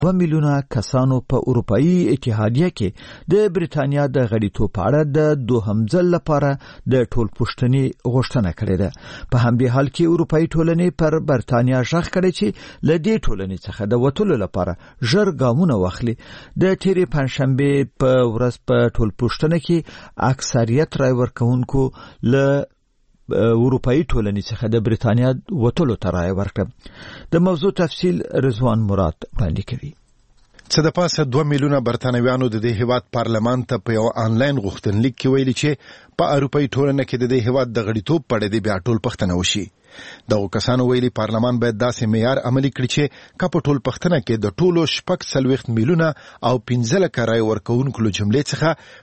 2 میلیونه کسانو په اروپאי اتحادیه کې د بریتانیا د غړیتوب په اړه د دوهم ځل لپاره د ټولپوښتنې غوښتنه کړې ده. په همدې حال کې اروپאי ټولنې پر بریتانیا ژغ کړی چې له دې ټولنې څخه د وټولو لپاره ژر ګامونه واخلي. د تیرې پنځشنبه په ورځ په ټولپوښتنه کې اکثریت رای ورکوونکو له اروپאי ټولنې څخه د بریتانیا وټولو ته رای ورکړه. د موضوع تفصیل رضوان مراد وړاندې کوي. څه د پاسه 2 میلیونه برتانویانو د دې هیواد پارلمان ته په یو آنلاین غوښتنلیک کې ویلي چې په اروپאי ټولنه کې د دې هیواد د غړیتوب په اړه بیا ټول پښتنه وشي. دغه کسانو ویلي پارلمان باید داسې معیار عملي کړي چې په ټول پښتنه کې د ټولو 40 میلیونه او 15 لک رای ورکوونکو جملې څخه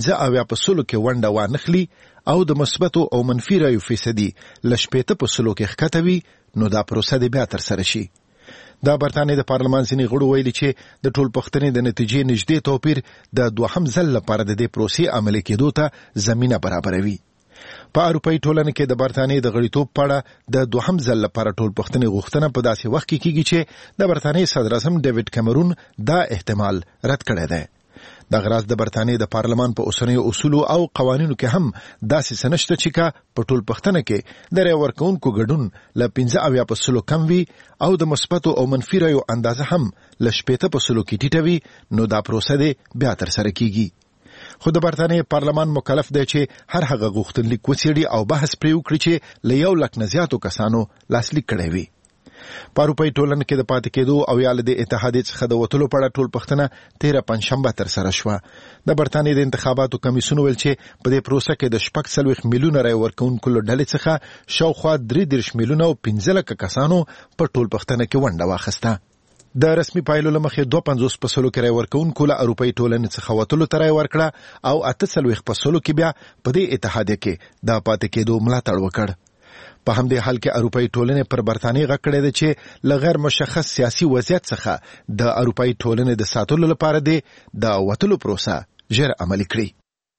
15% کې ونډه وانخلي او د مثبت او منفي رایو فیصدي لشپېته په سلو کې ښکته وي، نو دا پروسه د بیا تر سره شي. دا برتانیې د پارلمان ځینې غړو ویلي چې د ټول پښتنې د نتیجې نږدې توپیر د دوهم ځل لپاره د دې پروسې عملي کېدو ته زمینه برابروي. په اروپאי ټولنه کې د برتانیې د غړیتوب په اړه د دوهم ځل لپاره ټول پښتنې غوښتنه په داسې وخت کې کیږي چې د برتانیې صدر اعظم ډیوډ کیمرون دا احتمال رد کړی دی. د غراز د برتانیې د پارلمان په اوسنیو اصولو او قوانینو کې هم داسې سنشته چې په ټول پښتنه کې د رای ورکوونکو ګډون له 15% کم وي او د مثبت او منفي رایو اندازه هم له 80% کې ټیټه وي، نو دا پروسه دې بیا تر سره کیږي. خو د برتانیې پارلمان مکلف دی چې هر هغه غوښتنلیک وڅېړي او بحث پرې وکړي چې له 1 لک نه زیاتو کسانو لاسلیک کړی وي. په اروپאי ټولنه کې د پاتې کېدو او یا د اتحادیې څخه د وټولو په اړه ټول پښتنه 13 پنځشنبه تر سره شوه. د برتانیې د انتخاباتو کمیسیون ویل چې په دې پروسه کې د 40 میلیونه رای ورکوونکو ډلې څخه شاوخوا 3 میلیونه او 15 لک کسانو په ټول پښتنه کې ونډه واخیسته. د رسمي پایلو لمخې 52% کې رای ورکوونکو له اروپאי ټولنې څخه وټولو ته رای ورکړه او 48% کې بیا په دې اتحادیې کې د پاتې کېدو ملاتړ وکړ. په همدې حال کې اروپאי ټولنې پر برتانیې غږ کړی دی چې له غیر مشخص سیاسي وضعیت څخه د اروپאי ټولنې د ساتلو لپاره دی د وټولو پروسه ژر عملي کړي.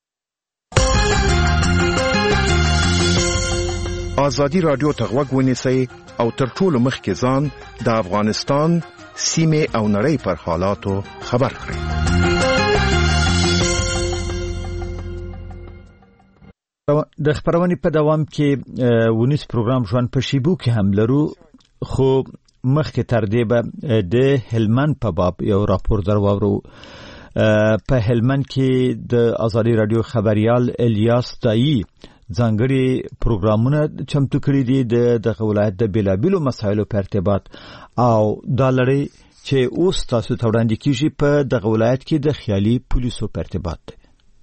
ازادي رادیو ته غوږ ونیسئ او تر ټولو مخکې ځان د افغانستان سیمې او نړۍ پر حالاتو خبر کړئ. د خبرونې په دوام کې ونیس پروګرام ژوند په شیبو کې هم لرو، خو مخکې تر دې به د هلمند په باب یو راپور درواورو. په هلمند کې د ازادي رادیو خبريال الیاس دایی ځانګړي پروګرامونه چمتو کړي دي د ولایت د بیلابیلو مسایلو په ارتباط، او دا لړۍ چې اوس تاسو ته وړاندې کیږي په دغه ولایت کې د خیالي پولیسو په ارتباط ده.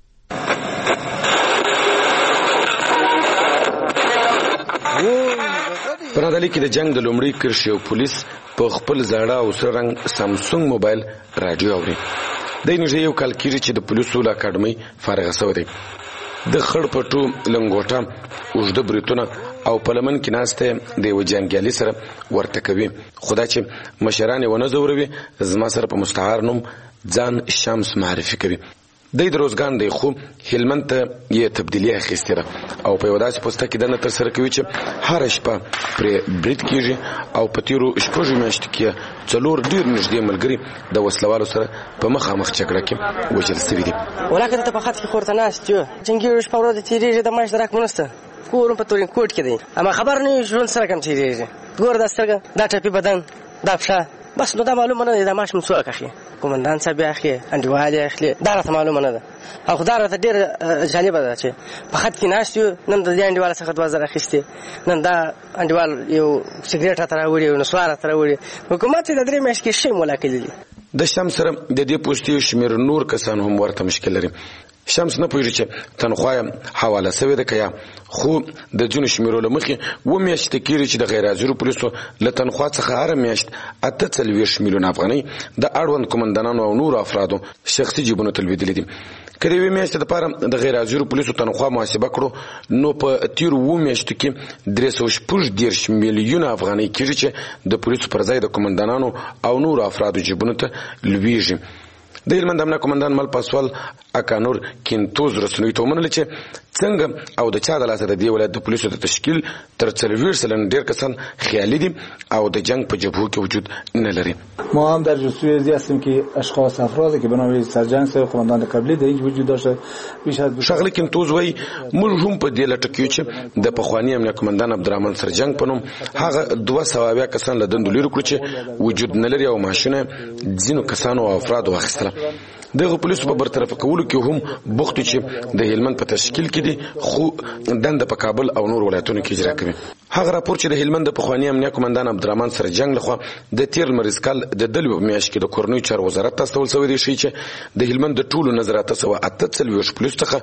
په نادلي کې د جنگ د لومړي کرښې او پولیس په خپل زاړه او سره رنګ سامسونګ موبایل رادیو اوري. د نږدې یو کال کېږي چې د پولیسو له اکاډمۍ فارغ شوی دی. د خړ پټو لنګوټه اوږده بریتونه او په لمن کې ناسته د یو جنګیالي سره ورته کوي. خدا چې مشران ونه زوروي، زما سره په مستعار نوم ځان شمس معرفي کوي. د دروزګان دی خو هلمند ته یې تبدیلی اخیسته او په وداسې پوسټه کې دنه تر سره کوي چې هر شپه پر بریټ کیږي او په تیرو شپږ میاشتو کې څلور ډیر نږدې ملګري د وسلوالو سره په مخامخ جګړه کې وژل شوي دي. ولکه ته په خط کې خورته ناست یو جنګي شپه ورځ تیریږي د ماش درک مونسته کورم په تورین کوټ کې دی، اما خبر نه ژوند سره کم تیریږي. ګور د سترګه دا ټپي بدن دا پښه بس نو دا معلومه نه ده د ماش مسوک اخی کومندان صاحب اخی انډیوالي اخی دا راته معلومه نه ده. او خدای راته ډیر جالب ده چې په خط کې ناست یو نن د انډیوال څخه 2000 اخیسته، نن دا انډیوال یو سیګریټ تر راوړي یو نسوار تر راوړي. حکومت د درې میاشتې شی ملاقات دي. د شمس سره د دې پوسټي شمیر نور کسان هم ورته مشکل لري. شمس نه پوهیږي چې تنخواه حواله شوې ده کیا، خو د جون شمیرو لمخې و میاشتې کېږي چې د غیر حاضرو پولیسو له تنخواه څخه هر میاشت 48 میلیون افغانۍ د اړوند قومندانانو او نور افرادو شخصي جیبونو ته لوېدلې دي. که د یوې میاشتې لپاره د غیر حاضرو پولیسو تنخواه محاسبه کړو نو په تیرو 2 میاشتو کې 314 میلیون افغانۍ کېږي چې د پولیسو پر ځای د قومندانانو او نور افرادو جیبونو ته لوېږي. د هلمند امنیه قومندان مل پاسوال اکانور کینتوز رسنوي ته ومنل چې څنګه او د چا د لاسه د دې ولایت د پولیسو د تشکیل تر 40 سلن ډیر کسان خیالي دي او د جنگ په جبهو کې وجود نه لري. ما هم در جستجوی هستیم که اشخاص افرادی که به نام سرجنگ صاحب قماندان قبلی در اینجا وجود داشته بیش از شغله کینتوز وای موږ هم په دې لټه کې چې د پخوانی امنیه قومندان عبدالرحمن سرجنگ په نوم هغه 200 کسان له دندو لري کړ چې وجود نه لري او ماشینه ځینو کسانو او افراد واخیستله. دغه پولیسو په برطرف کولو کې هم بوخت چې د هلمند په تشکیل کې دي خو دنده په کابل او نور ولایتونو کې اجرا کوي. هغه راپور چې د هلمند د پخوانی امنیه قومندان عبدالرحمن سرجنگ لخوا د تیر مریض کال د دلو په میاشت کې د کورنۍ چارو وزارت تاسو ولسوي دی شي چې د هلمند د ټولو نظرات سو اتڅل پولیس څخه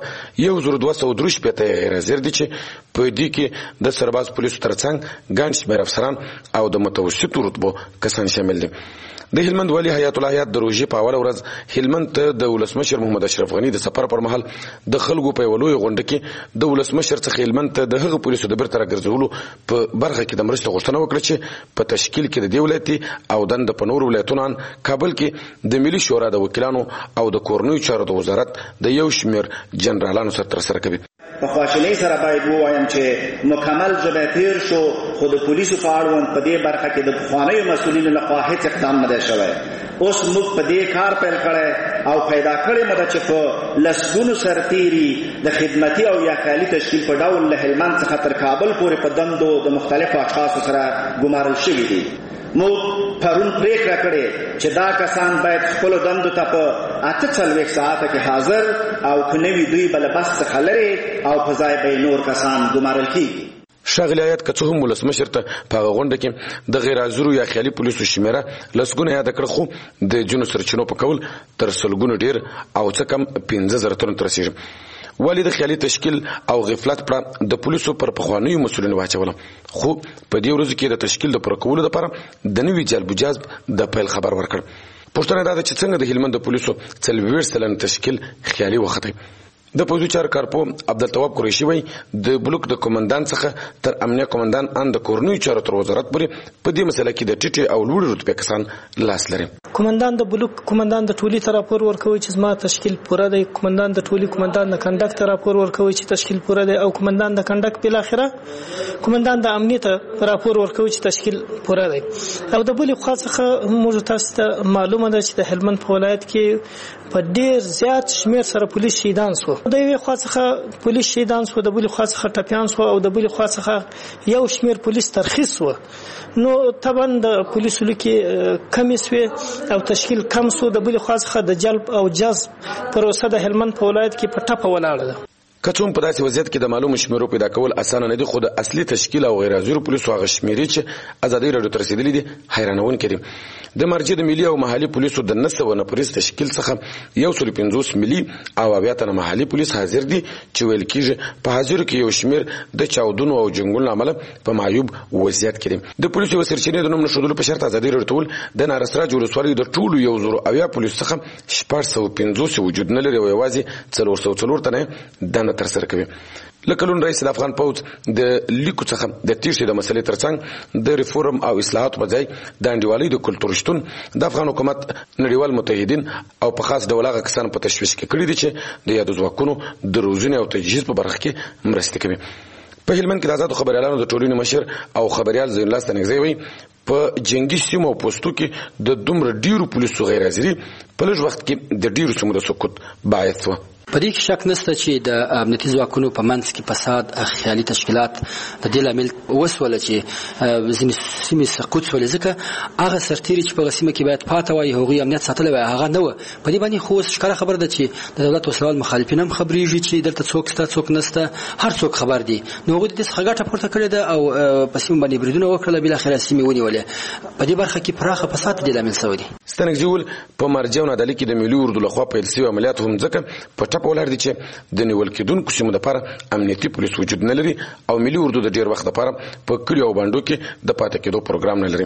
1203 پته غیر حاضر دي چې په دې کې د سرباز پولیسو ترڅنګ ګڼ شمېر افسران او د متوسطو رتبو کسان شامل دي. د هلمند والی حیات الله حیات د روژې په اوله ورځ هلمند ته د ولسمشر محمد اشرف غنی د سفر پر مهال د خلکو په ولوي غونډه کې د ولسمشر څخه هلمند ته د هغه پولیسو د برتر ګرځولو په برخه کې د مرستې غوښتنه وکړه چې په تشکیل کې د دولتي او دند په نور ولایتونو کابل کې د ملي شورا د وکیلانو او د کورنۍ چارو د وزارت د یو شمېر جنرالانو سره ترسره کوي. په خواشینۍ سره باید ووایم چې مکمل ژبه تیر شو خو د پولیسو په اړوند په دې برخه کې د پخوانیو مسؤلینو لخوا هیڅ اقدام نه دی شوی. اوس موږ په دې کار پیل کړی او پیدا کړی مده چې په لسګونو سرتیري د خدمتي او یا خیالي تشکیل په ډول له هلمند څخه تر کابل پورې په دندو د مختلفو اشخاصو سره ګمارل شوي دي. موږ پرون پریکړه کړې چې دا کسان باید خپلو دندو ته په 48 ساعته کې حاضر او که نه وي دوی به له بس څخه لرې او په ځای به نور کسان ګمارل کېږي. ښاغلي حیات که څه هم ولسمشر ته په هغه غونډه کې د غیر حاضرو یا خیالي پولیسو شمېره لسګونه یاده کړه خو د جنو سرچینو په کول تر سلګونو ډېر او څه کم 15,000 تنو ته رسېږي. ولې د خیالي تشکیل او غفلت پړه د پولیسو پر پخوانیو مسؤلینو واچوله خو په دې ورځو کې د تشکیل د پوره کولو لپاره د نوي جلب و جذب د پیل خبر ورکړ. پوښتنه دا ده چې څنګه د هلمند د پولیسو 40 سلن تشکیل خیالي وخته. د پولیسو چار کارپو عبدالتواب قریشي وای د بلوک د کمانډان څخه تر امنیه کمانډان ان د کورنۍ چارو تر وزارت پورې په دې مسله کې د ټیټي او لوړ رتبه کسان لاس لري. کمانډان د بلوک کمانډان د ټولي تر راپور ورکوي چې زما تشکیل پوره دی. کمانډان د ټولي کمانډان د کنډک تر راپور ورکوي چې تشکیل پوره دی او کمانډان د کنډک په اخره کمانډان د امنیت راپور ورکوي چې تشکیل پوره دی. او د بلوک خاصه موږ تاسو ته معلومه ده چې د هلمند په ولایت کې په ډیر زیات شمیر سره پولیس شهیدان شو. د یوې خاصه پولیس شهیدان شو، د بلې خاصه ټپیان شو او د بلې خاصه یو شمیر پولیس ترخیص شو. نو طبعا د پولیسو لکه کمی شوی او تشکیل کم شو. د بلې خاصه د جلب او جذب پروسه د هلمند په ولایت کې په ټپه ولاړه ده. کچون په داسې وضعیت کې د معلومو شمیرو پیدا کول اسانه نه دي خو د اصلي تشکیل او غیر حاضر پولیسو هغه شمیرې چې ازادي رادیو ته رسیدلې دي حیرانونکې دي. د مرجع د ملي او محلي پولیسو د 900 نفري تشکیل څخه 150 ملي او 80 محلي پولیس حاضر دي چې ویل کېږي په حاضر کې یو شمیر د چاودنو او جنگونو عمله په معیوب وضعیت کې دي. د پولیسو سرچینې د نوم نشودلو په شرط ازادي رادیو ټول د نارسراج ولسوالۍ د ټولو 100 پولیس څخه 450 وجود نه لري او یوازې 404 تنه د تر سره کوي. لکلون رئیس افغان پوز د لیکو څخه د تیښتې د مسلې ترڅنګ د ریفورم او اصلاحات په ځای د انډیوالۍ د کلتور شتون د افغان حکومت نړیوال متحدین او په خاص ډول هغه کسان په تشویش کې کړي دي چې د یادو ځواکونو د روزنې او تجهیز په برخه کې مرسته کوي. په هلمند کې د آزادو خبريالانو د ټولنې مشر او خبريال زین الله ستنګزی وایي په جنگي سیمو او پوسټو کې د دومره ډیرو پولیسو غیر حاضري په لږ وخت کې د ډیرو سیمو د سقوط باعث و. په دې کې شک نشته چې د امنیتي ځواکونو په منځ کې فساد خیالي تشکیلات د دې لامل وسوله چې ځینې سیمې سقوط شولې ځکه هغه سرتیري چې په سیمه کې باید پاته وای هغوی امنیت ساتلی وای هغه نه و. په دې باندې خو ښکاره خبره ده چې د دولت وسلوال مخالفین هم خبرېږي چې دلته څوک شته څوک نشته هر څوک خبر دي. نو هغوی د دې څخه ګټه پورته کړې ده او په سیمه باندې بریدونه وکړل بالاخره سیمې ونیولې. په دې برخه کې پراخه فساد د دې لامل شوی دی. ستنګزي ول په مرجع نادلي کې د ملي اردو لخوا پیل شوي عملیات هم ځکه په ټاپ ولر دي چې د نیول کېدونکو سیمو لپاره امنیتي پولیس وجود نه لري او ملي اردو د ډیر وخت لپاره په کلیو او باندو کې د پاتې کېدو پروګرام نه لري.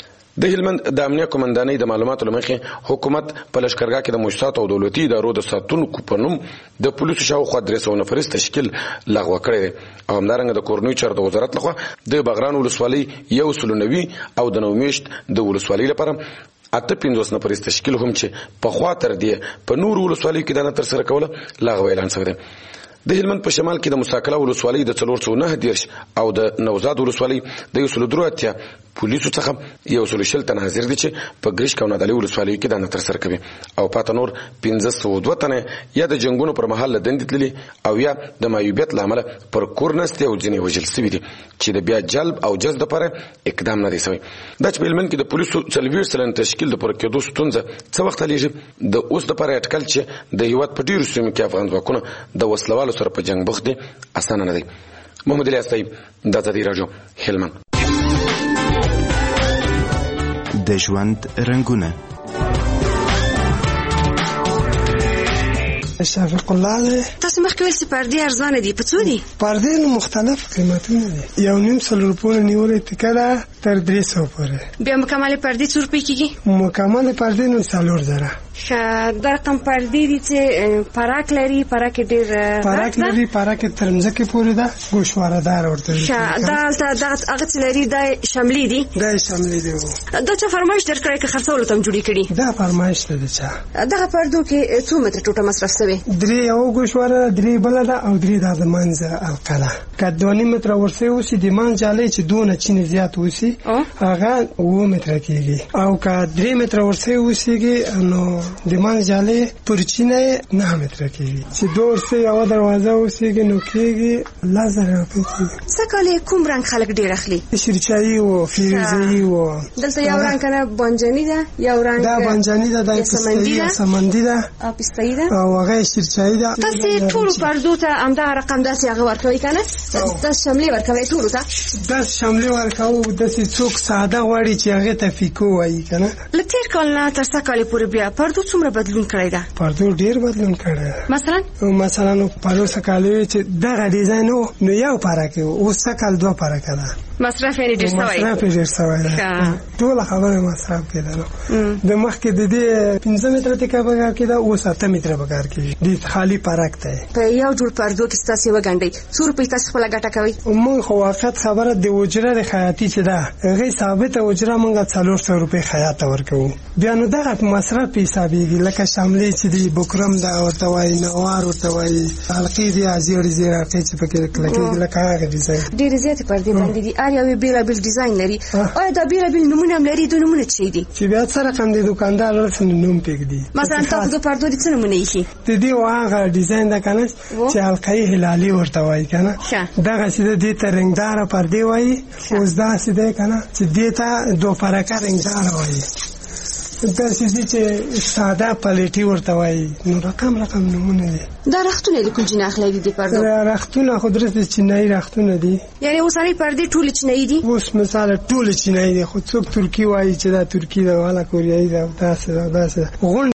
د هلمند د امنیه کمانډانۍ د معلوماتو لمخې حکومت په لشکرګاه کې د مؤسساتو او دولتي ادارو د ساتونکو په نوم د پولیسو شاوخوا 300 نفري تشکیل لغوه کړی دی او همدارنګه د کورنۍ چارو د وزارت لخوا د بغران ولسوالۍ 190 او د نومیشت د ولسوالۍ لپاره 58 نفر تشکیل هم چې په خوا تر دی په نور ولسوالیو کې د تر سره کوله لاغو اعلان شوی دی. د هلمند په شمال کې د مساکله ولسوالۍ د 419 او د نوزاد ولسوالۍ د 183 پولیسو څخه 140 تنه حاضر دي چې په ګریش او نادعلي ولسوالیو کې د تر سره کوي او پاته نور 1502 تنه یا د جنگونو پر مهال لدند تللي او یا د مایوبیت لامل پر کورنست او ځینې وجل سوي دي چې د بیا جلب او جذب لپاره اقدام نه دی شوی. د هلمند کې د پولیسو 40 سلنه تشکیل د پر کېدو ستونزه څه وخت لېږي د اوس لپاره اټکل چې د هیواد په ډیرو سیمو کې افغان ځواکونه د وسلوالو سره په جنگ بوخت دي اسانه نه دی. محمد علي استایب د آزادي راډیو هلمند. د ژوند رنگونه شفیق الله دی. تاسو مخکې ویل چې پردې ارزانه دي، په څو دي؟ پردې مختلف قیمتونه دي. 1.5 روپۍ نیولې ټیکټه تر 300 پورې. بیا مکمل پردې څو روپۍ کېږي؟ مکمل پردې نو 4000. دا رقم پردې دي چې پراک لري، پراک ډېر پراک لري، پراک تر مځکې پورې ده، ګوشواره دار ورته وي. دا هغه څه لري، دا شاملې دي. دا شاملې دي. دا چا فرمایش درکړی که خرڅولو ته هم جوړې کړي؟ دا فرمایش دی چا. دغه پردو کې څو متره ټوټه مصرف شوی؟ 3 یو ګوشواره، 3 بله ده او 3 د منځ القله. که 2.5 متره ورسې اوسي د منځ جالۍ چې دونه چینې زیات اوسي هغه 7 متره کېږي، او که 3 متره ورسې اوسېږي نو د منځ جالۍ پر چینه 9 متره کېږي. چې 2 ورسې یوه دروازه اوسېږي نو کېږي 10,000 روپۍ کېږي. سږکال کوم رنګ خلک ډېر اخلي؟ شیرچایي و، فیروزه‌ایي و. دلته یو رنګ کنه بانجاني ده، یو رنګ دا بانجاني ده، دا سمندي ده او پستایي ده او هغه شیرچایي ده. تاسو ټول پردو ته همدا رقم داسې هغه ورکوي کنه؟ تاسو شاملې ورکوي ټولو ته؟ دا شاملې ورکوو. داسې څوک ساده غواړي چې هغې ته فیکو وایي کنه. له تېر کال نه تر سږ کال پورې بیا پردو څومره بدلون کړی ده؟ پردو ډېر بدلون کړی ده. مثلا پروسه کال وی چې دغه ډیزاین نو یو پارک و، اوس کال 2 پارک ده. مصرف یې ډېر شوی. مصرف یې ډېر شوی ده. ټول خبره مصرف کېده نو د مخکې د دې 15 متره ټیکه بګار کېده، اوس 8 متره بګار کېږي. د خالی پارک دی. په یو جوړ پردو کې تاسو وګڼئ څو روپۍ تاسو خپله ګټه کوئ؟ موږ خو واقعیت خبره د اجره د خیاطي چې ده هغې ثابته اجره موږ 400 روپۍ خیاط ورکوو. بیا نو دغه مصرف په حسابېږي، لکه شاملې چې دي، بکرم ده ورته وایي، نوار ورته وایي، حلقې دي، زیړې زیړې حلقې چې پکې کلکې لکه هغه ډیزاین. ډېرې زیاتې پردې باندې دي، هر یو یې بېلابېل ډیزاین لري. آیا دا بېلابېل نومونه هم لري؟ دا نومونه څه دي؟ چې بیا څه رقم دی دوکاندار ورته نوم پرېږدي. مثلا تاسو د پردو د څه نمونه ایښي؟ د دې هغه ډیزاین ده کنه چې حلقې هلالي ورته وایي کنه. دغه چې دې ته رنګداره پردې وایي. اوس داسې دی کنه چې دې ته 2 پرکه رنګداره وایي. داسې دي چې ساده پلیټي ورته وایي. نو رقم نومونه دي. دا رختونه د کوم جنس اخلي دي پردو؟ رختونه خو درسته چینایي رختونه دي. یعنی اوسنۍ پردې ټولې چینایي دي؟ اوس مثال ټولې چینایي دي، خو څوک ترکي وایي چې دا ترکي ده، والا کوریایي ده، داسې ده.